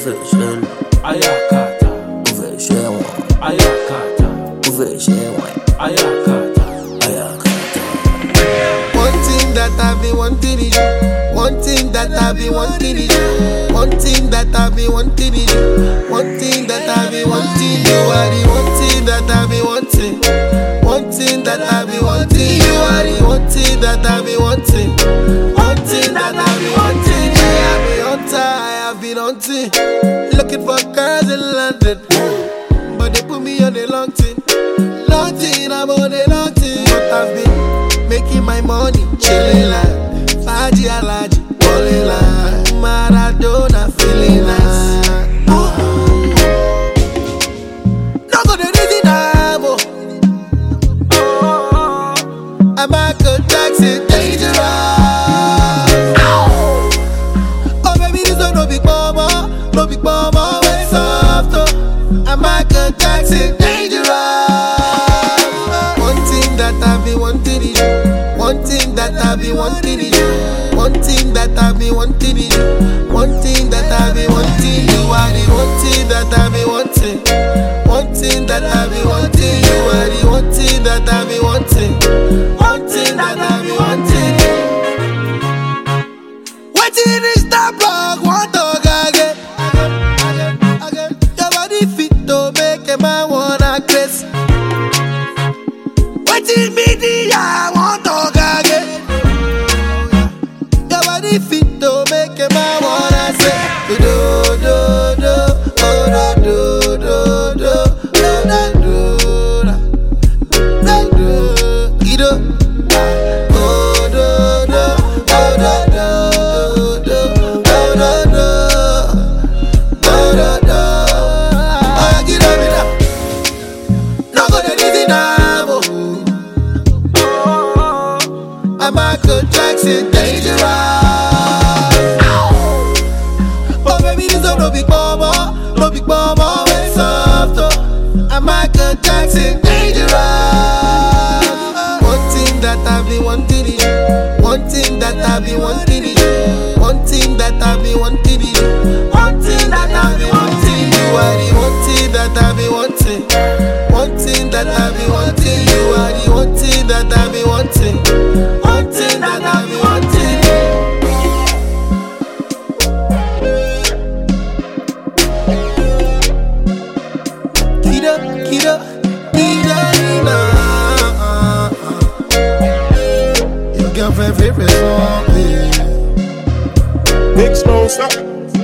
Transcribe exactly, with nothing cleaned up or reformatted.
Ufeishel Ayakata Ufeishewa Ayakata Ufeishewa Ayakata Ayakata. One thing that I've been wanting is you. One thing that I've been wanting is you. One thing that I've been wanting is you. One thing that I've been wanting. You are the one thing that I've been wanting. One thing that I've been wanting. You are the one thing that I've been wanting. One thing that I've been wanting. I have been hunter, I have been hunting, looking for girls in London, but they put me on a long thing. Long thing, I'm on a long thing. But I've been making my money, chilling like Faji Alaji, balling like Maradona, feeling nice. No go to the dynamo. I'm Michael Jackson, dangerous. Oh baby, this one no big mama, no big mama, way soft. Oh, I'm Michael Jackson, dangerous. One thing that I've been wanting is you. One thing that I've been wanting is you. One thing that I've been wanting is you. One thing that I've been wanting. You are the one thing that I've been wanting. One thing that I've been wanting. You are the one thing that I've been wanting. One thing that I've been wanting. Waiting is the plug, one dog again. Your body fit to make a man wanna kiss. Waiting me the one dog again. Your body fit to make a man wanna say do do do, oh do do do do do do do do do. Oh do do, oh do do do, oh do do, oh do do. Oh get up it up, no go to the dynamo. I'm Michael Jackson, dangerous. Oh baby, this one no big mama, no big mama, way soft. Oh, I'm Michael Jackson, dangerous. One thing that I've been wanting is you. One thing that I've been wanting is you. One thing that I've been wanting is you. One thing that I've been wanting. You are the one thing that I've been wanting. One thing that I've been wanting. You are the one thing that I've been wanting. One thing that I've been wanting. Kida, kida, kida, kida. Your girlfriend favorite song, yeah. Big Smoke, stop.